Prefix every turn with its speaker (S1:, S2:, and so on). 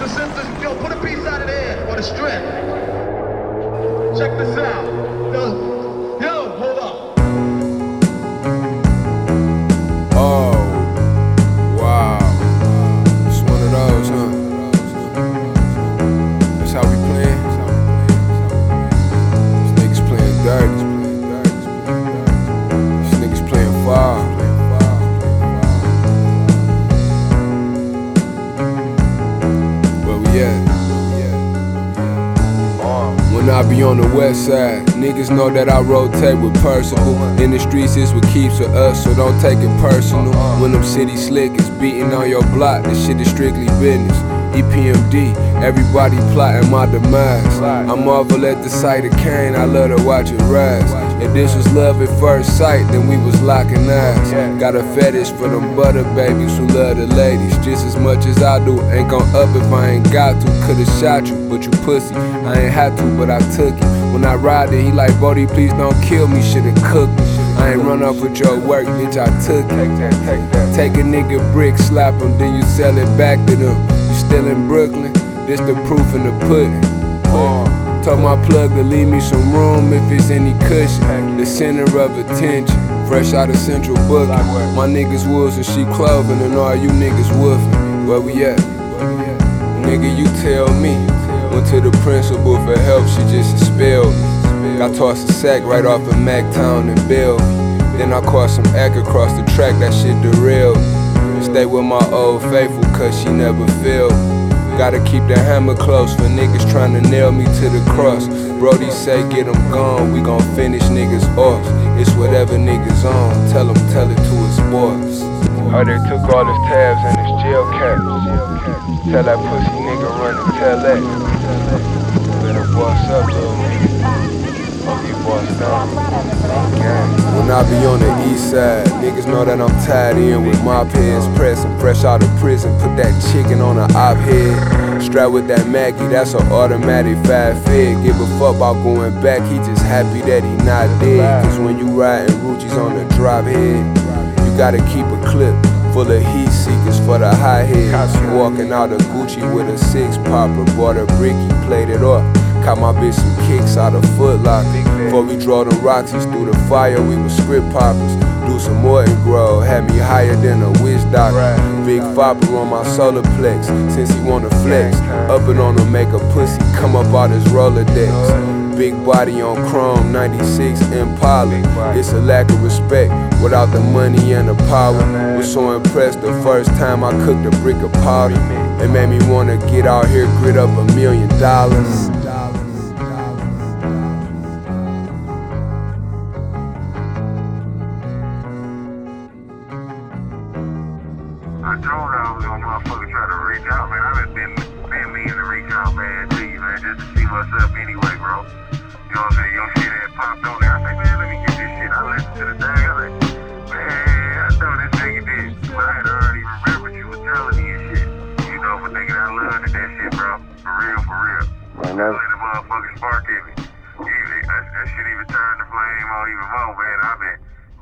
S1: the sisters, yo, put a piece out of there for the strength. Check this out. Yo, hold up.
S2: Oh, wow. It's one of those, huh? That's how we playing. These niggas playing dirty. These niggas playing foul. Where we at? When I be on the west side, niggas know that I rotate with Percival. In the streets is what keeps with us, so don't take it personal. When them city slickers beating on your block, this shit is strictly business. EPMD, everybody plotting my demise. I marvel at the sight of Cain, I love to watch it rise. If this was love at first sight, then we was locking eyes. Got a fetish for them butter babies who love the ladies just as much as I do. Ain't gon' up if I ain't got to. Could've shot you, but you pussy. I ain't had to, but I took it. When I ride it, he like, Bodie, please don't kill me, should've cooked me. I ain't run off with your work, bitch, I took it. Take a nigga brick, slap him, then you sell it back to them. You still in Brooklyn, this the proof in the pudding. Told my plug to leave me some room if it's any cushion. The center of attention, fresh out of Central Booking. My niggas wolves and she cloven, and all you niggas woofing. Where we at? Nigga, you tell me. Went to the principal for help, she just expelled me. Got tossed a sack right off of Mactown and Bellevue. Then I caught some act across the track, that shit derailed me. Stay with my old faithful, cause she never failed me. Gotta keep the hammer close for niggas tryna nail me to the cross. Brody say get them gone, we gon' finish niggas off. It's whatever niggas on, tell it to his boss. Oh, they took all his tabs and his jail caps. Tell that pussy nigga run to tell that. Better boss up, little nigga. Hope you boss down. When I be on the east side, niggas know that I'm tied in with my pants pressing. Fresh out of prison, put that chicken on an op head. Strapped with that Maggie, that's an automatic 5 fed. Give a fuck about going back, he just happy that he not dead. Cause when you riding Ruchis on the drop head, you gotta keep a clip full of heat seekers for the high heads. Walking out of Gucci with a 6 popper, bought a bricky, played it off. Caught my bitch some kicks out of Foot Locker. Before we draw the Roxys through the fire, we was script poppers. Do some Morton Grove, had me higher than a witch doctor. Big Fopper on my solar plex, since he wanna flex. Up and on him, make a pussy come up out his Rolodex. Big body on chrome, 96 Impala. It's a lack of respect without the money and the power. Was so impressed the first time I cooked a brick of powder. It made me wanna get out here, grit up $1 million.
S3: I told her I was gonna motherfucker try to reach out, man. I've been meaning to reach out, man, to you, man, just to see what's up anyway, bro. You know what I'm saying? Your shit had popped on there. I say, man, let me get this shit. I listened to the thing. I like, man, I know this nigga did. But I had already remembered you was telling me and shit. You know, for nigga, I love that shit, bro. For real, for real.
S2: I know.
S3: Let the motherfucking spark in me. That shit even turned the flame on even more, man.